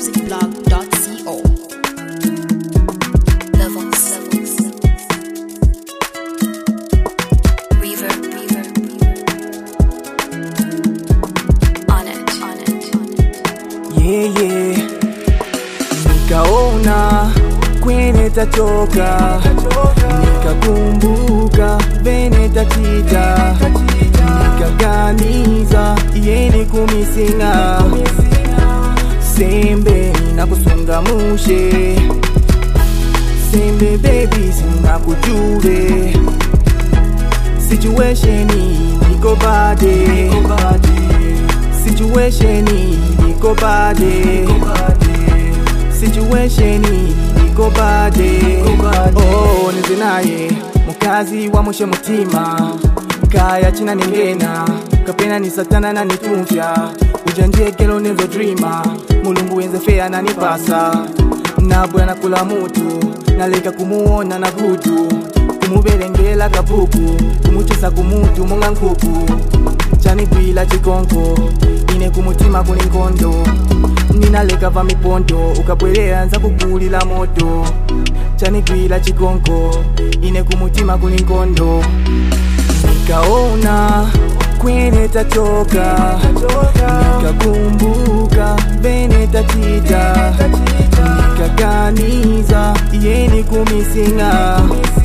musicblog.co. Levels. Reverb. On it. Yeah. Nikaona kwenye tatoka, nikakumbuka vene tatita, nikaganiza yeni kumisinga, sembe nakusunga mushe, sembe baby sinakujure, situationi niko bade, situationi niko bade, situationi niko bade. Oh nizinaye mukazi wa mushe mutima, kaya china ningena kapena ni satana na nitumfya, ujanjekelo nezo dreama, mulungu wenze fea na nipasa, nabwe na kula mutu, naleka kumuona na gutu, kumubelengela kapuku, kumuchesa kumutu monga nkuku, chani kwila chikonko, ine kumutima kuninkondo, ninaleka va miponto, ukabwelea nza kukulila moto, chani kwila chikonko, ine kumutima kuninkondo. Nikaona kwenye tatoka, nikakumbuka vene tatita, nikaganiza yeni kumisinga,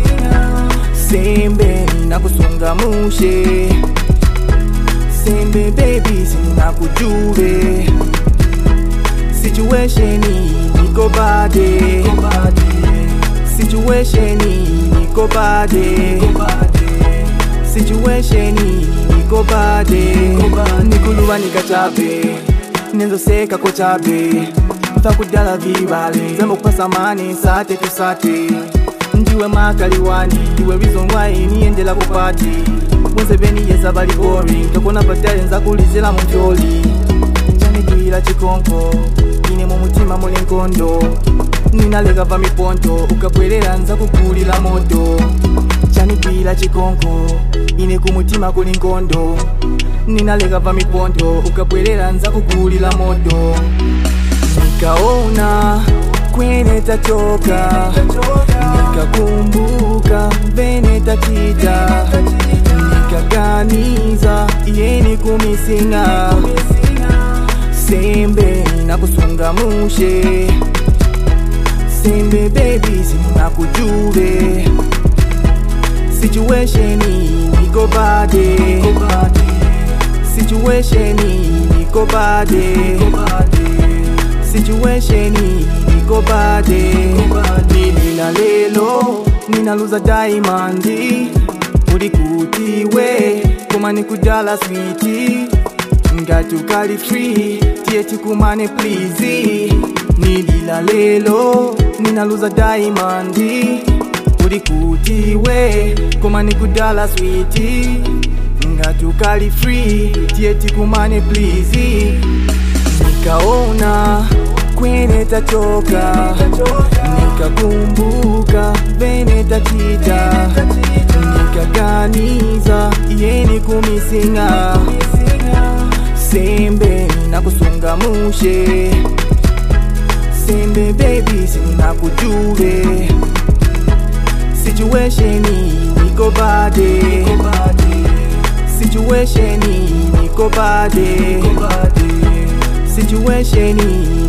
sembe nakusunga mushe, sembe baby sinakujure, situationi niko bade, situationi niko bade, situationi niko bade. Nikuluwa nikachabe, nenzo seka kochabe, mtakudala vibale, zembo kupasa mani sate tusate, ndiwe makaliwani, ndiwe reason why niendela kupati, mwenze beni yesa bali boring, tokona batale nza kulizela mujoli, chane kwila chikonko, ine mumutima muli nkondo, ninaleka va miponto, ukabwelela nza kukulila moto, chani kwila chikonko, ine kumutima kuli nkondo, ninaleka va miponto, ukabwelela nza kukulila moto. Nikaona kwenye tatoka, nikakumbuka vene tatita, nikaganiza yeni kumisinga, sembe nakusunga mushe, sembe baby sinakujure, situationi niko bade, situationi niko bade, situationi niko bade. Nilila lelo ninaluza diamandi, ulikutiwe koma nikujala sweetie, ngatukali free tieti kumane please. Nilila lelo ninaluza diamandi, ulikutiwe koma nikujala sweetie, ngatukali free tieti kumane please. Nikaona kwenye tatoka, nikakumbuka vene tatita, nikaganiza yeni kumisinga, sembe nakusunga mushe, sembe baby sinakujure, situationi niko bade, situationi niko bade, situationi